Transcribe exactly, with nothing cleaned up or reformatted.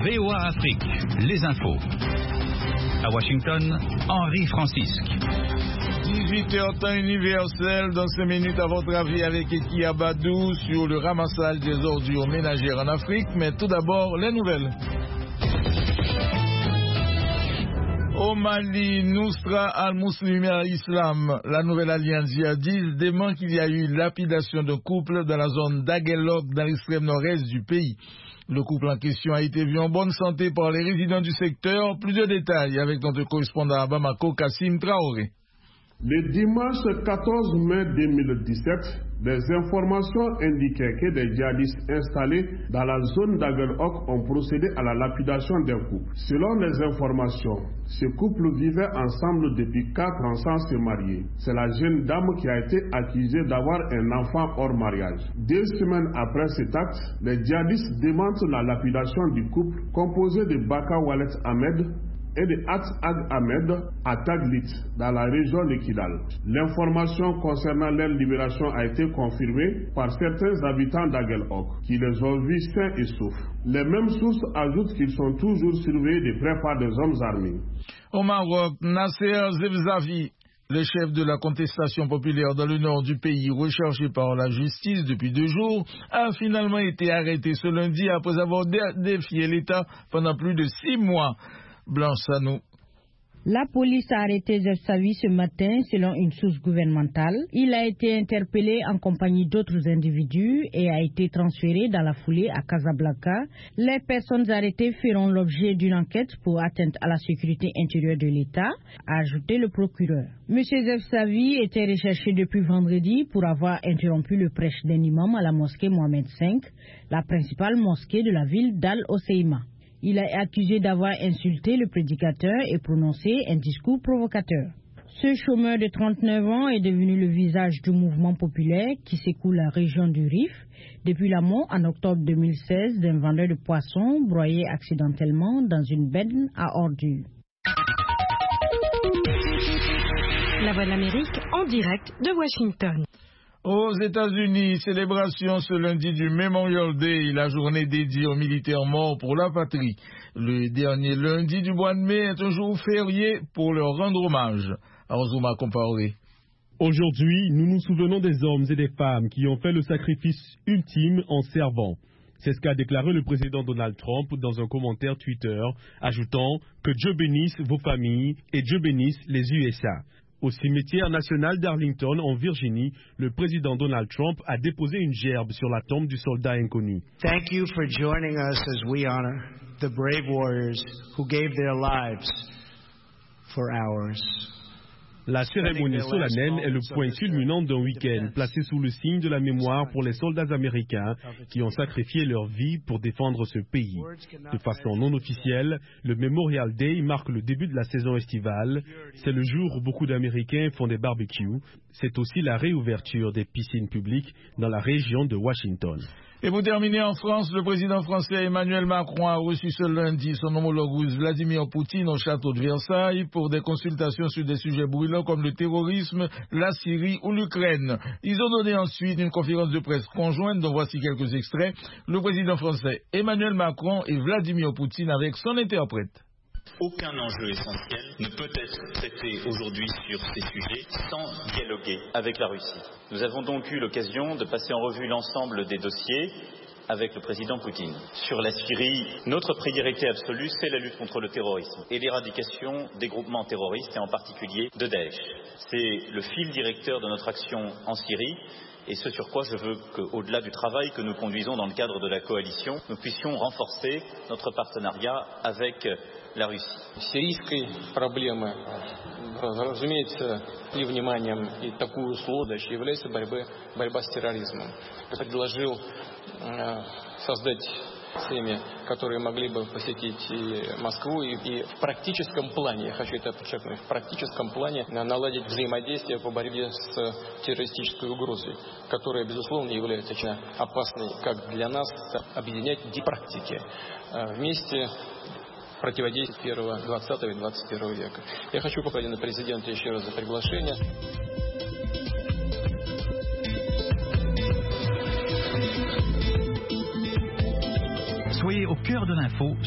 V O A Afrique, les infos. À Washington, Henri Francisque. dix-huit heures temps universel, dans cinq minutes à votre avis avec Eki Abadou sur le ramassage des ordures ménagères en Afrique. Mais tout d'abord, les nouvelles. Au Mali, Nusra al-Muslimia Islam, la nouvelle alliance djihadiste, dément qu'il y a eu lapidation d'un couple dans la zone d'Aguelok, dans l'extrême nord-est du pays. Le couple en question a été vu en bonne santé par les résidents du secteur. Plus de détails avec notre correspondant à Bamako, Kassim Traoré. Le dimanche quatorze mai deux mille dix-sept, des informations indiquaient que des djihadistes installés dans la zone d'Aguelok ont procédé à la lapidation d'un couple. Selon les informations, ce couple vivait ensemble depuis quatre ans sans se marier. C'est la jeune dame qui a été accusée d'avoir un enfant hors mariage. Deux semaines après cet acte, les djihadistes démentent la lapidation du couple composé de Baka Walet Ahmed et de At Ag Ahmed à Taglit, dans la région de Kidal. L'information concernant leur libération a été confirmée par certains habitants d'Aguelok, qui les ont vus sains et saufs. Les mêmes sources ajoutent qu'ils sont toujours surveillés de près par des hommes armés. Au Maroc, Nasser Zebzavi, le chef de la contestation populaire dans le nord du pays, recherché par la justice depuis deux jours, a finalement été arrêté ce lundi après avoir défié l'État pendant plus de six mois. Blanche Sanou. La police a arrêté Zebzavi ce matin selon une source gouvernementale. Il a été interpellé en compagnie d'autres individus et a été transféré dans la foulée à Casablanca. Les personnes arrêtées feront l'objet d'une enquête pour atteinte à la sécurité intérieure de l'État, a ajouté le procureur. Monsieur Zebzavi était recherché depuis vendredi pour avoir interrompu le prêche d'un imam à la mosquée Mohamed cinq, la principale mosquée de la ville d'Al-Hoceima. Il est accusé d'avoir insulté le prédicateur et prononcé un discours provocateur. Ce chômeur de trente-neuf ans est devenu le visage du mouvement populaire qui secoue la région du Rif depuis la mort en octobre deux mille seize d'un vendeur de poissons broyé accidentellement dans une benne à ordures. La Voix de l'Amérique en direct de Washington. Aux États-Unis, célébration ce lundi du Memorial Day, la journée dédiée aux militaires morts pour la patrie. Le dernier lundi du mois de mai est un jour férié pour leur rendre hommage. Arozuma Compaoré. Aujourd'hui, nous nous souvenons des hommes et des femmes qui ont fait le sacrifice ultime en servant. C'est ce qu'a déclaré le président Donald Trump dans un commentaire Twitter, ajoutant que Dieu bénisse vos familles et Dieu bénisse les U S A. Au cimetière national d'Arlington, en Virginie, le président Donald Trump a déposé une gerbe sur la tombe du soldat inconnu. Thank you for joining us as we honor the brave warriors who gave their lives for ours. La cérémonie solennelle est le point culminant d'un week-end placé sous le signe de la mémoire pour les soldats américains qui ont sacrifié leur vie pour défendre ce pays. De façon non officielle, le Memorial Day marque le début de la saison estivale. C'est le jour où beaucoup d'Américains font des barbecues. C'est aussi la réouverture des piscines publiques dans la région de Washington. Et pour terminer, en France, le président français Emmanuel Macron a reçu ce lundi son homologue russe Vladimir Poutine au château de Versailles pour des consultations sur des sujets brûlants comme le terrorisme, la Syrie ou l'Ukraine. Ils ont donné ensuite une conférence de presse conjointe dont voici quelques extraits. Le président français Emmanuel Macron et Vladimir Poutine avec son interprète. Aucun enjeu essentiel ne peut être traité aujourd'hui sur ces sujets sans dialoguer avec la Russie. Nous avons donc eu l'occasion de passer en revue l'ensemble des dossiers avec le président Poutine. Sur la Syrie, notre priorité absolue, c'est la lutte contre le terrorisme et l'éradication des groupements terroristes et en particulier de Daesh. C'est le fil directeur de notre action en Syrie. Et ce sur quoi je veux qu'au-delà du travail que nous conduisons dans le cadre de la coalition, nous puissions renforcer notre partenariat avec la Russie. Сирийской проблемы, разумеется, и вниманием и такую сложность является борьба, борьба с терроризмом. Я предложил э, создать семьи, которые могли бы посетить и Москву, и, и в практическом плане, я хочу это подчеркнуть, в практическом плане наладить взаимодействие по борьбе с террористической угрозой, которая, безусловно, является очень опасной как для нас, объединять две практики вместе противодействия первого, двадцатого и двадцать первого века. Я хочу поблагодарить президента еще раз за приглашение. Soyez au cœur de l'info